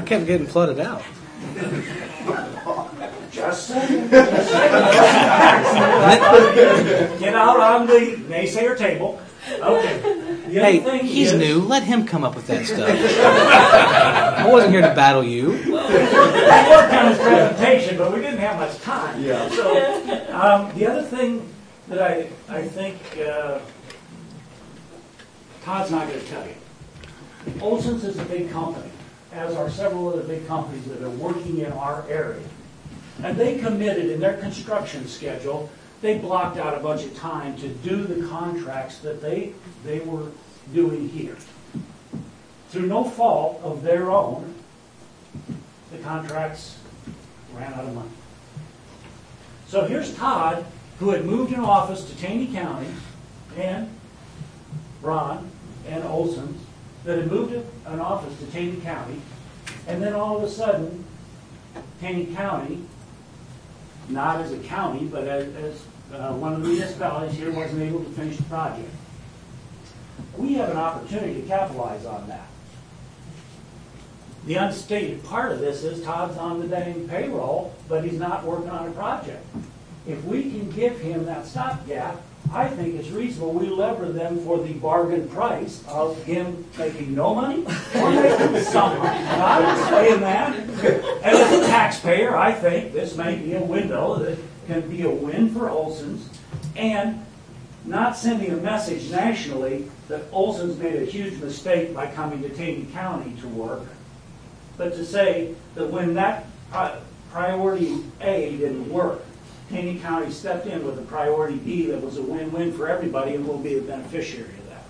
kept getting flooded out. Just saying. Get out on the naysayer table. Okay. Hey, he's new. Let him come up with that stuff. I wasn't here to battle you. We worked on his presentation, but we didn't have much time. Yeah. So the other thing that I think Todd's not going to tell you. Olson's is a big company, as are several other big companies that are working in our area. And they committed in their construction schedule, they blocked out a bunch of time to do the contracts that they were doing here. Through no fault of their own, the contracts ran out of money. So here's Todd, who had moved an office to Taney County, and Ron and Olson's, that had moved an office to Taney County, and then all of a sudden, Taney County, not as a county, but as one of the municipalities here, wasn't able to finish the project. We have an opportunity to capitalize on that. The unstated part of this is Todd's on the dang payroll, but he's not working on a project. If we can give him that stopgap, I think it's reasonable we lever them for the bargain price of him making no money or making some money. And I'm saying that. And as a taxpayer, I think this may be a window that can be a win for Olson's, and not sending a message nationally that Olson's made a huge mistake by coming to Taney County to work, but to say that when that priority A didn't work, Taney County stepped in with a priority B that was a win-win for everybody, and we'll be the beneficiary of that.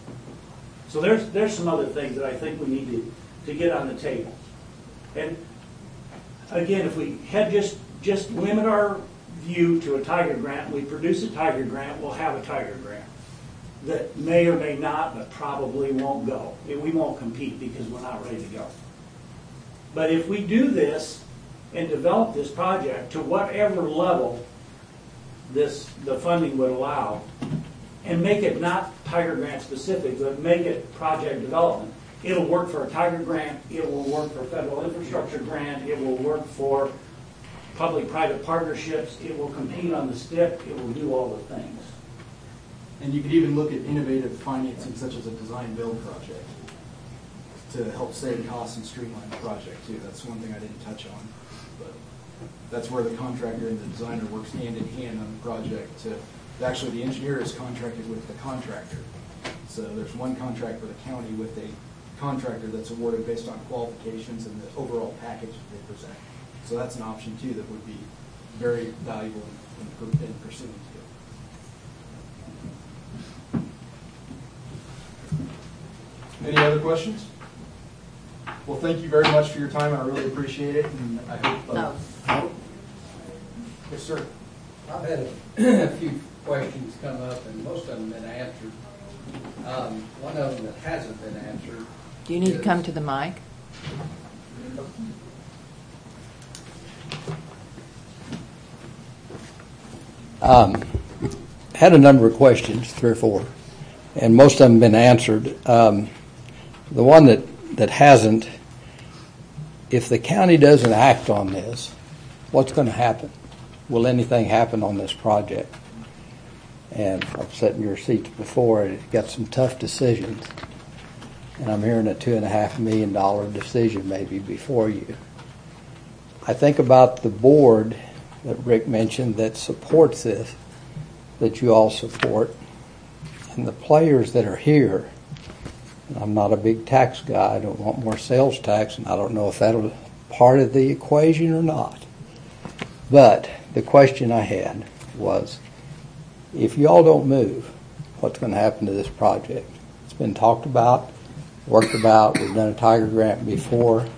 So there's some other things that I think we need to get on the table. And again, if we had just limit our view to a Tiger grant, we produce a Tiger grant, we'll have a Tiger grant that may or may not, but probably won't go. We won't compete because we're not ready to go. But if we do this and develop this project to whatever level the funding would allow, and make it not Tiger Grant specific, but make it project development, it'll work for a Tiger Grant, it will work for a federal infrastructure grant, it will work for public-private partnerships, it will compete on the STIP, it will do all the things. And you could even look at innovative financing such as a design-build project to help save costs and streamline the project too. That's one thing I didn't touch on. But that's where the contractor and the designer works hand in hand on the project. Actually, the engineer is contracted with the contractor. So there's one contract for the county with a contractor that's awarded based on qualifications and the overall package that they present. So that's an option too that would be very valuable in pursuing too. Any other questions? Well, thank you very much for your time. I really appreciate it, and I hope. Yes, sir. I've had a few questions come up, and most of them have been answered. One of them that hasn't been answered. Do you need to come to the mic? Had a number of questions, 3 or 4, and most of them have been answered. The one that hasn't, if the county doesn't act on this, what's going to happen? Will anything happen on this project? And I've sat in your seats before, and it got some tough decisions. And I'm hearing a $2.5 million decision maybe before you. I think about the board that Rick mentioned that supports this, that you all support, and the players that are here. I'm not a big tax guy. I don't want more sales tax, and I don't know if that'll be part of the equation or not. But the question I had was, if you all don't move, what's going to happen to this project? It's been talked about, worked about. We've done a Tiger Grant before.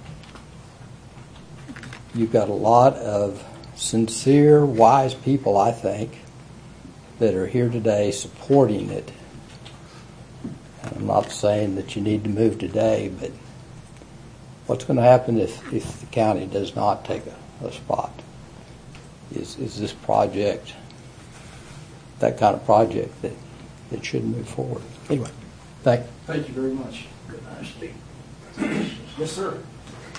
You've got a lot of sincere, wise people, I think, that are here today supporting it. I'm not saying that you need to move today, but what's going to happen if the county does not take a spot? Is this project that kind of project that should move forward? Anyway, Thank you very much. Good honesty. Yes, sir.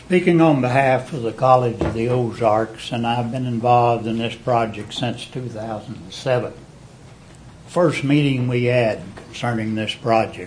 Speaking on behalf of the College of the Ozarks, and I've been involved in this project since 2007. First meeting we had concerning this project,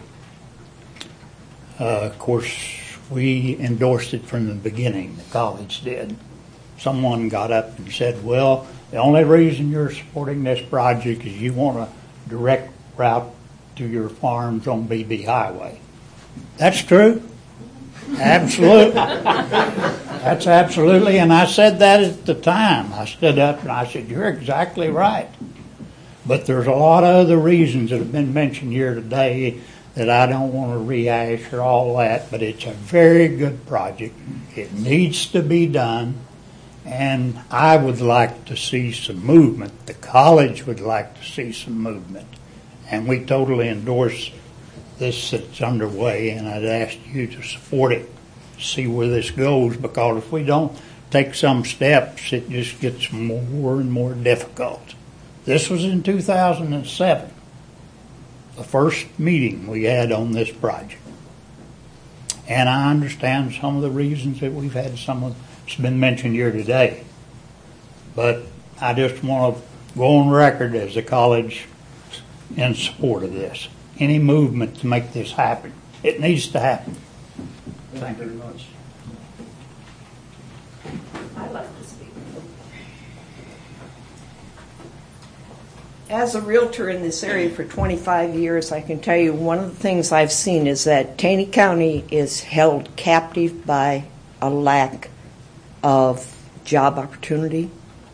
of course, we endorsed it from the beginning, the college did. Someone got up and said, well, the only reason you're supporting this project is you want a direct route to your farms on BB Highway. That's true. Absolutely. That's absolutely, and I said that at the time. I stood up and I said, you're exactly right. But there's a lot of other reasons that have been mentioned here today that I don't want to rehash or all that, but it's a very good project. It needs to be done, and I would like to see some movement. The college would like to see some movement, and we totally endorse this that's underway, and I'd ask you to support it, see where this goes, because if we don't take some steps, it just gets more and more difficult. This was in 2007, the first meeting we had on this project. And I understand some of the reasons that we've had, some of it's been mentioned here today. But I just want to go on record as a college in support of this. Any movement to make this happen. It needs to happen. Thank you very much. I'd like to speak. As a realtor in this area for 25 years, I can tell you one of the things I've seen is that Taney County is held captive by a lack of job opportunity,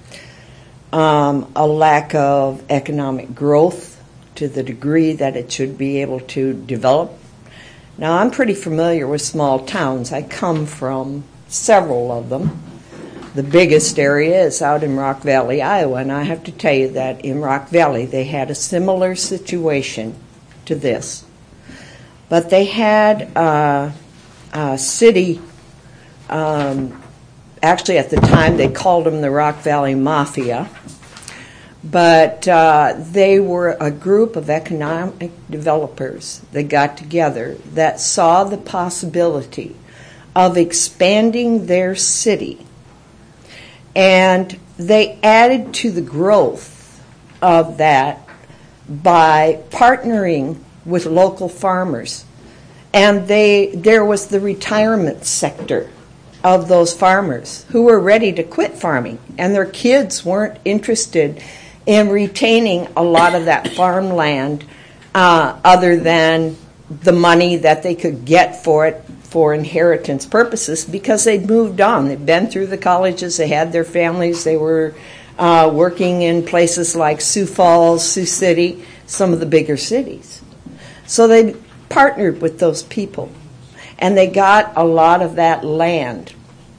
a lack of economic growth to the degree that it should be able to develop. Now, I'm pretty familiar with small towns. I come from several of them. The biggest area is out in Rock Valley, Iowa, and I have to tell you that in Rock Valley they had a similar situation to this. But they had a city, actually at the time they called them the Rock Valley Mafia, but they were a group of economic developers that got together that saw the possibility of expanding their city. And they added to the growth of that by partnering with local farmers. And there was the retirement sector of those farmers who were ready to quit farming, and their kids weren't interested in retaining a lot of that farmland other than the money that they could get for it for inheritance purposes, because they'd moved on. They'd been through the colleges, they had their families, they were working in places like Sioux Falls, Sioux City, some of the bigger cities. So they partnered with those people, and they got a lot of that land,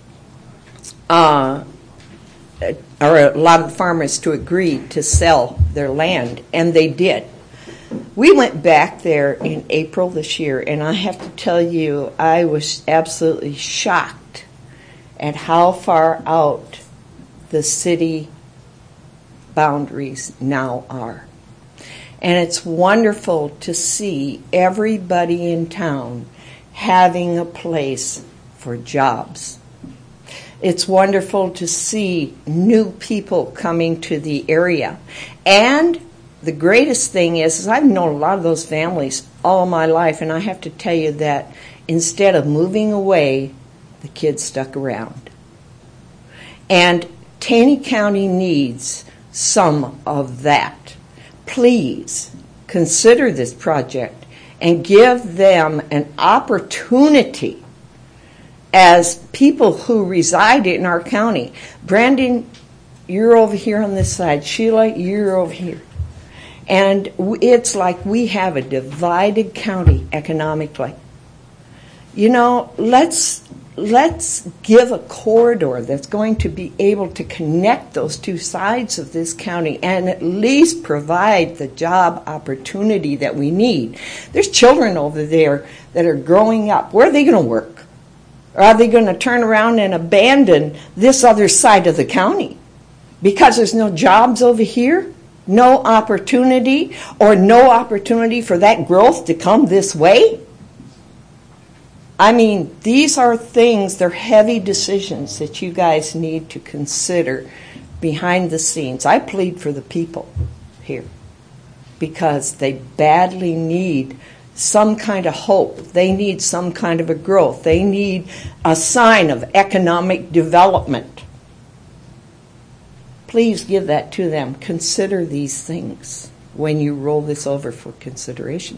or a lot of the farmers to agree to sell their land, and they did. We went back there in April this year, and I have to tell you, I was absolutely shocked at how far out the city boundaries now are. And it's wonderful to see everybody in town having a place for jobs. It's wonderful to see new people coming to the area. And the greatest thing is I've known a lot of those families all my life, and I have to tell you that instead of moving away, the kids stuck around. And Taney County needs some of that. Please consider this project and give them an opportunity as people who reside in our county. Brandon, you're over here on this side. Sheila, you're over here. And it's like we have a divided county economically. You know, let's give a corridor that's going to be able to connect those two sides of this county and at least provide the job opportunity that we need. There's children over there that are growing up. Where are they going to work? Or are they going to turn around and abandon this other side of the county because there's no jobs over here, no opportunity, or no opportunity for that growth to come this way? I mean, these are things, they're heavy decisions that you guys need to consider behind the scenes. I plead for the people here because they badly need some kind of hope. They need some kind of a growth. They need a sign of economic development. Please give that to them. Consider these things when you roll this over for consideration.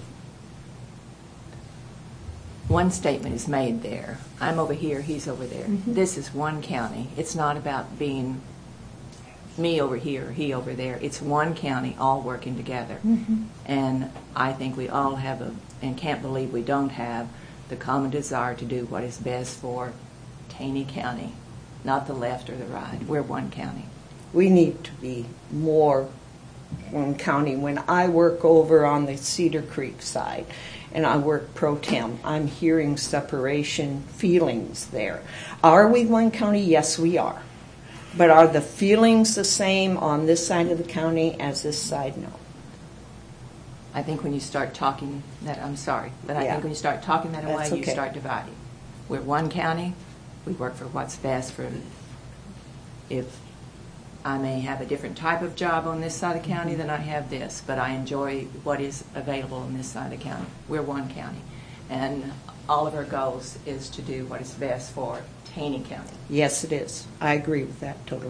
One statement is made there. I'm over here, he's over there. This is one county. It's not about being me over here, he over there. It's one county all working together. And I think we all have and can't believe we don't have, the common desire to do what is best for Taney County, not the left or the right. We're one county. We need to be more one county. When I work over on the Cedar Creek side and I work pro tem, I'm hearing separation feelings there. Are we one county? Yes, we are. But are the feelings the same on this side of the county as this side? No. I think when you start talking that, I'm sorry, but I think when you start talking that That's away, okay. you start dividing. We're one county. We work for what's best for, if I may have a different type of job on this side of the county than I have this, but I enjoy what is available on this side of the county. We're one county. And all of our goals is to do what is best for Taney County. Yes, it is. I agree with that totally.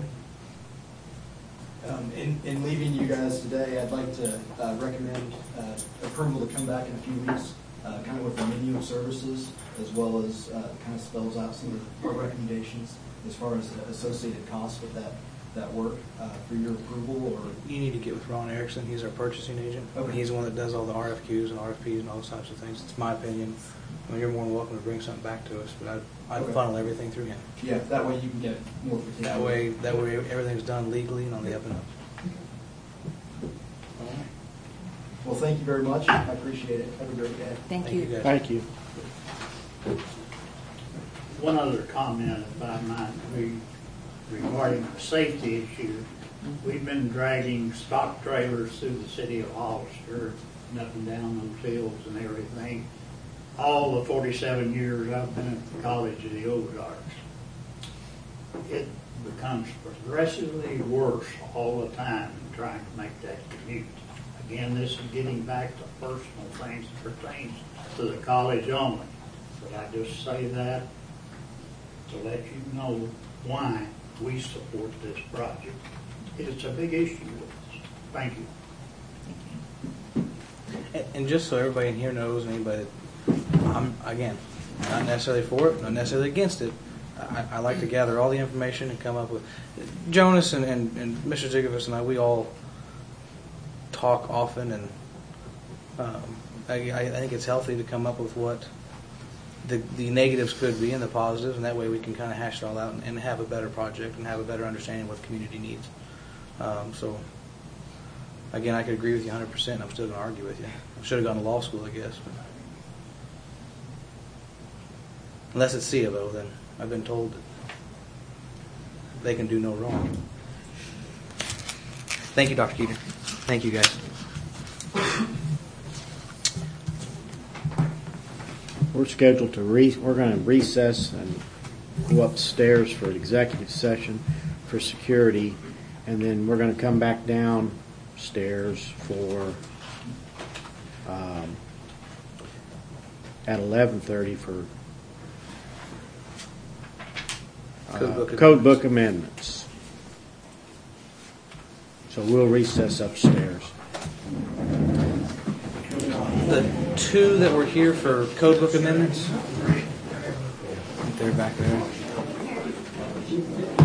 In leaving you guys today, I'd like to recommend approval to come back in a few weeks, kind of with a menu of services, as well as kind of spells out some of our recommendations as far as the associated costs with that work for your approval. Or You need to get with Ron Erickson. He's our purchasing agent. Okay. He's the one that does all the RFQs and RFPs and all those types of things. It's my opinion. I mean, you're more than welcome to bring something back to us, but I'd Okay. funnel everything through him. yeah, that way you can get more particular. That way everything's done legally and on the up and up. All right. Well, thank you very much. I appreciate it. Have a great day. Thank you. guys. Thank you. One other comment, if I might, regarding the safety issue. We've been dragging stock trailers through the city of Hollister, and up and down those hills and everything, all the 47 years I've been at the College of the Ozarks. It becomes progressively worse all the time in trying to make that commute. Again, this is getting back to personal things that pertains to the college only. But I just say that to let you know why we support this project. It's a big issue with us. Thank you. And just so everybody in here knows, and anybody that, I'm, again, not necessarily for it, not necessarily against it. I like to gather all the information and come up with. Jonas and Mr. Zigovich and I, we all talk often, and I think it's healthy to come up with what the negatives could be and the positives, and that way we can kind of hash it all out and have a better project and have a better understanding of what the community needs. So, again, I could agree with you 100%. I'm still going to argue with you. I should have gone to law school, I guess. But unless it's C of O, then I've been told that they can do no wrong. Thank you, Dr. Keeter. Thank you, guys. We're scheduled to we're going to recess and go upstairs for an executive session for security, and then we're going to come back downstairs for at 11:30 for code book amendments. So we'll recess upstairs. The two that were here for code book amendments, they're back there.